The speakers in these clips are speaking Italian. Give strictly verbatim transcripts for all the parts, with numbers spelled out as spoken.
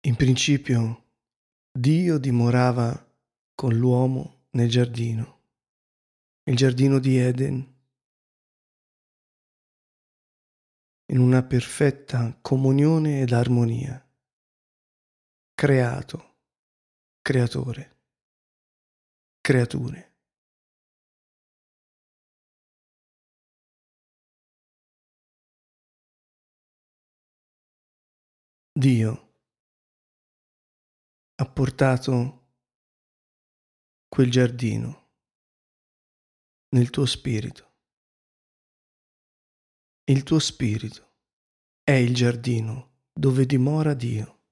In principio Dio dimorava con l'uomo nel giardino, il giardino di Eden, in una perfetta comunione ed armonia. Creato, creatore, creature. Dio ha portato quel giardino nel tuo spirito. Il tuo spirito è il giardino dove dimora Dio.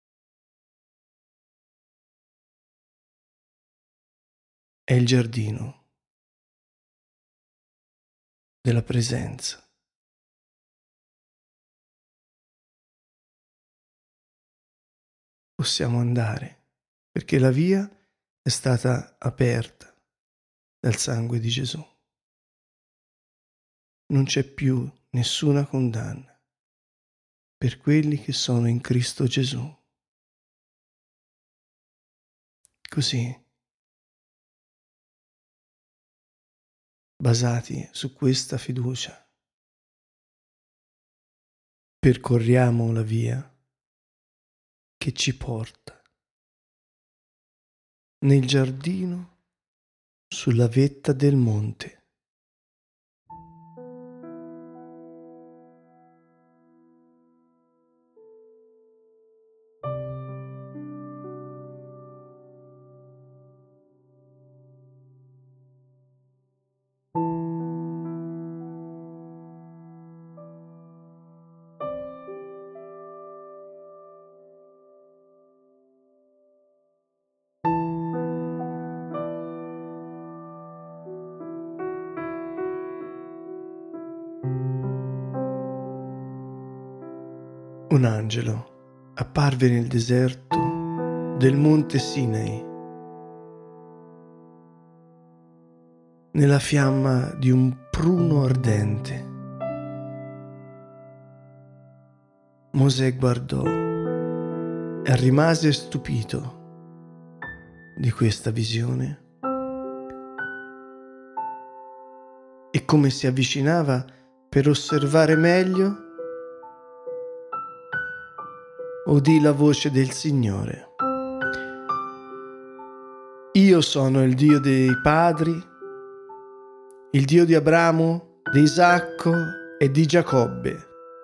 È il giardino della presenza. Possiamo andare perché la via è stata aperta dal sangue di Gesù. Non c'è più nessuna condanna per quelli che sono in Cristo Gesù. Così, basati su questa fiducia, percorriamo la via che ci porta nel giardino sulla vetta del monte. Un angelo apparve nel deserto del monte Sinai, nella fiamma di un pruno ardente. Mosè guardò e rimase stupito di questa visione e come si avvicinava per osservare meglio, udì la voce del Signore. Io sono il Dio dei padri, il Dio di Abramo, di Isacco e di Giacobbe.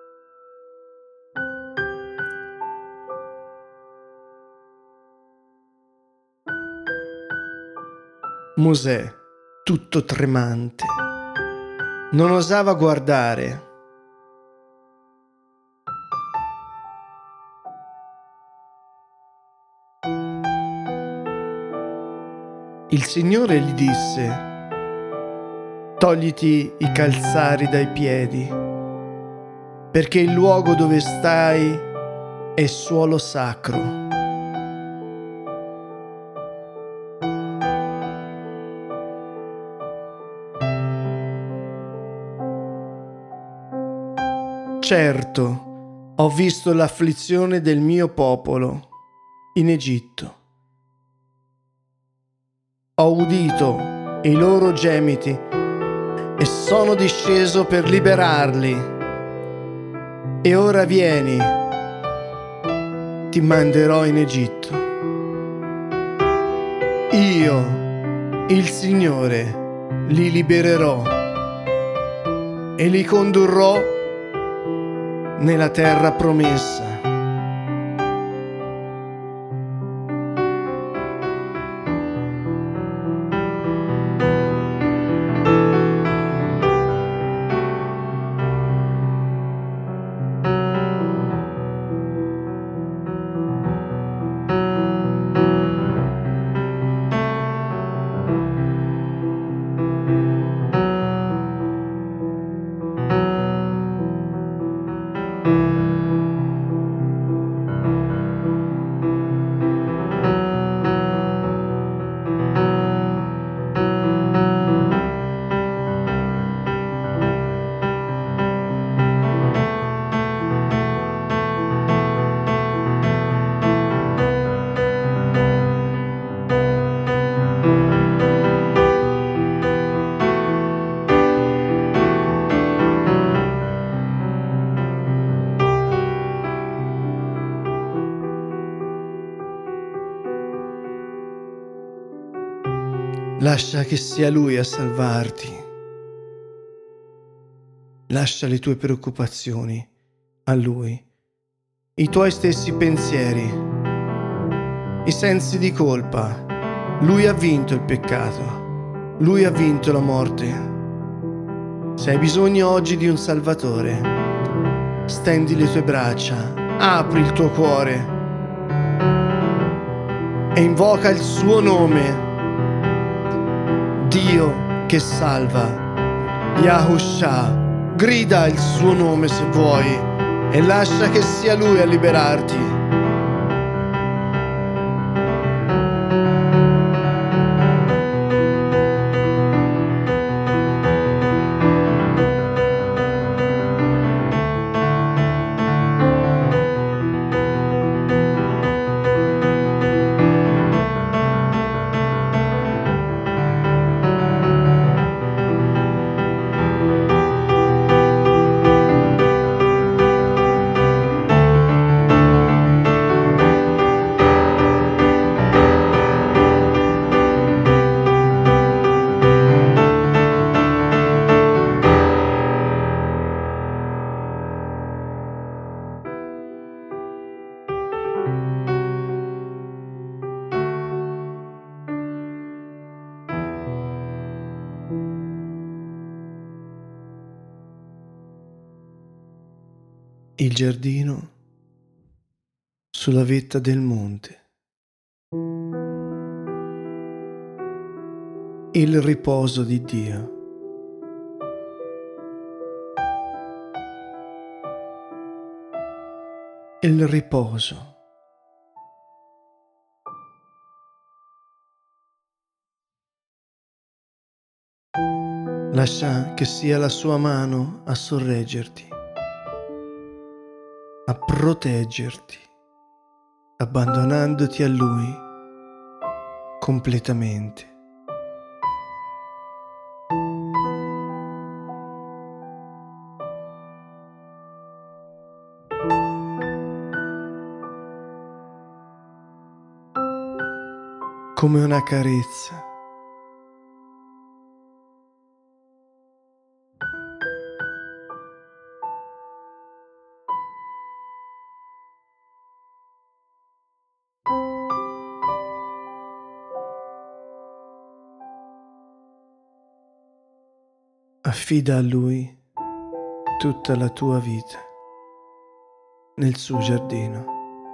Mosè, tutto tremante, non osava guardare. Il Signore gli disse: togliti i calzari dai piedi, perché il luogo dove stai è suolo sacro. Certo, ho visto l'afflizione del mio popolo in Egitto. Ho udito i loro gemiti e sono disceso per liberarli. E ora vieni, ti manderò in Egitto. Io, il Signore, li libererò e li condurrò nella terra promessa. Lascia che sia Lui a salvarti. Lascia le tue preoccupazioni a Lui, i tuoi stessi pensieri, i sensi di colpa. Lui ha vinto il peccato, Lui ha vinto la morte. Se hai bisogno oggi di un Salvatore, stendi le tue braccia, apri il tuo cuore e invoca il suo nome. Dio che salva, Yahushua, grida il suo nome se vuoi e lascia che sia Lui a liberarti. Il giardino sulla vetta del monte. Il riposo di Dio. Il riposo. Lascia che sia la sua mano a sorreggerti, a proteggerti, abbandonandoti a Lui completamente. Come una carezza. Affida a Lui tutta la tua vita nel suo giardino.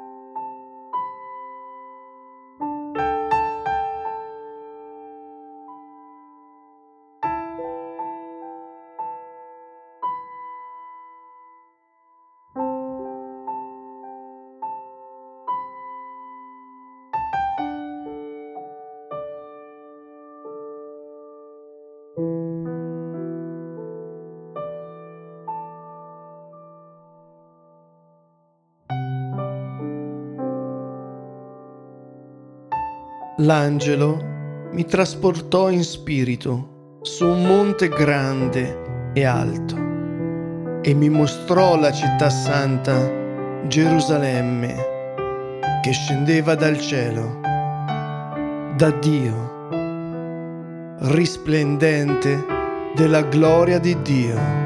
L'angelo mi trasportò in spirito su un monte grande e alto e mi mostrò la città santa, Gerusalemme, che scendeva dal cielo, da Dio, risplendente della gloria di Dio.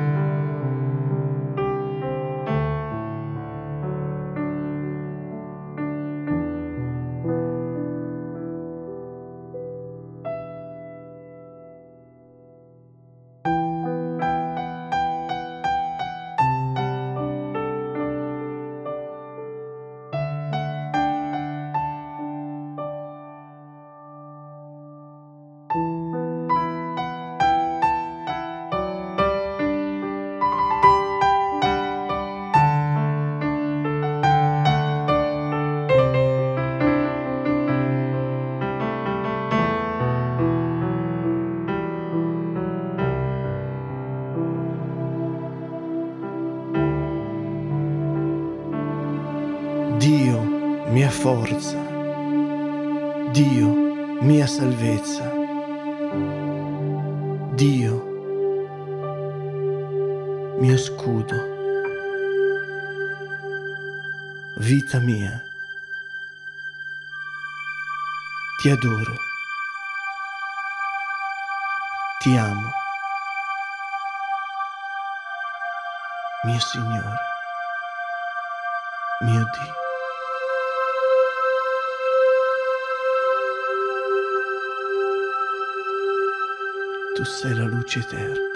Dio, mia forza, Dio, mia salvezza, Dio, mio scudo, vita mia, ti adoro. Ti amo, mio Signore, mio Dio. Tu sei la luce eterna.